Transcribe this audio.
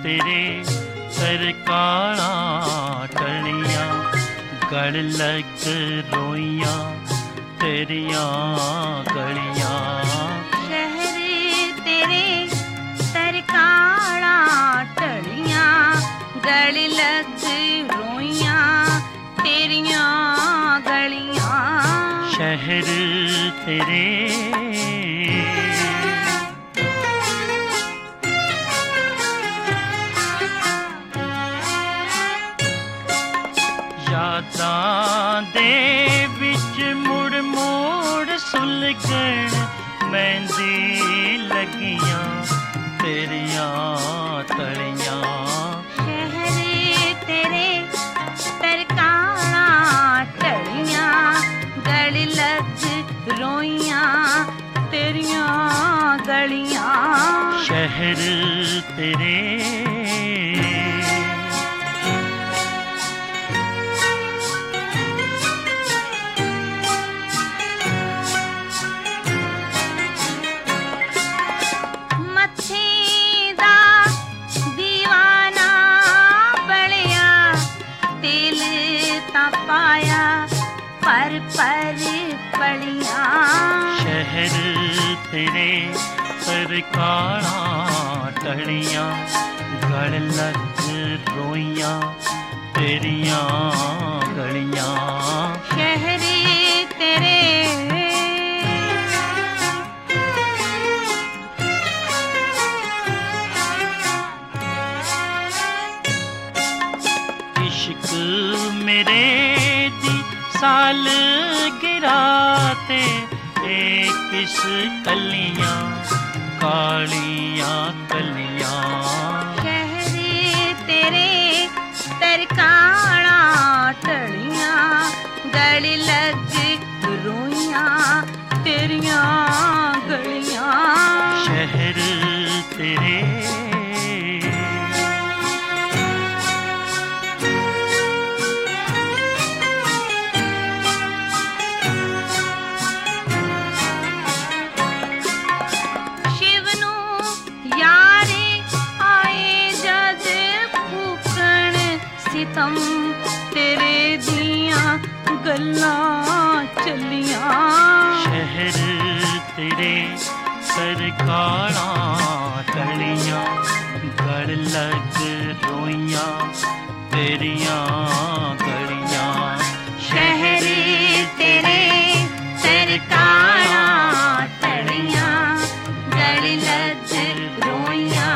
तेरे सरकारा टलियां, गड़ लग रोइयां तेरियां गलियां। शहर तेरे सरकारा टलियां, गड़ लग रोइयां तेरियां गलियां। शहर तेरे यादां दे विच मुड़ मुड़ सुलगण मेहंदी लगियां तेरियां तलियां। शहर तेरे सरकारा टलियां, गड़ लग रोइयां तेरियां गलियां। शहर तेरे पाया पर पलियां। शहर तेरे सरकारा टलियां, गड़ लग रोइयां तेरियां गलियां। शहर तेरे इश्क मेरे दी साल गिराते किस कलियां कालियां कलियां। शहर तेरे सरकारा टलियां, गड़ लग रोइयां तेरियां गलियां। शहर तेरे सितम तेरे दियां गल्लां चलियां। शहर तेरे सरकारा टलियां, गड़ लग रोइयां तेरियां गलियां। शहर तेरे सरकारा टलियां, गड़ लग रोइयां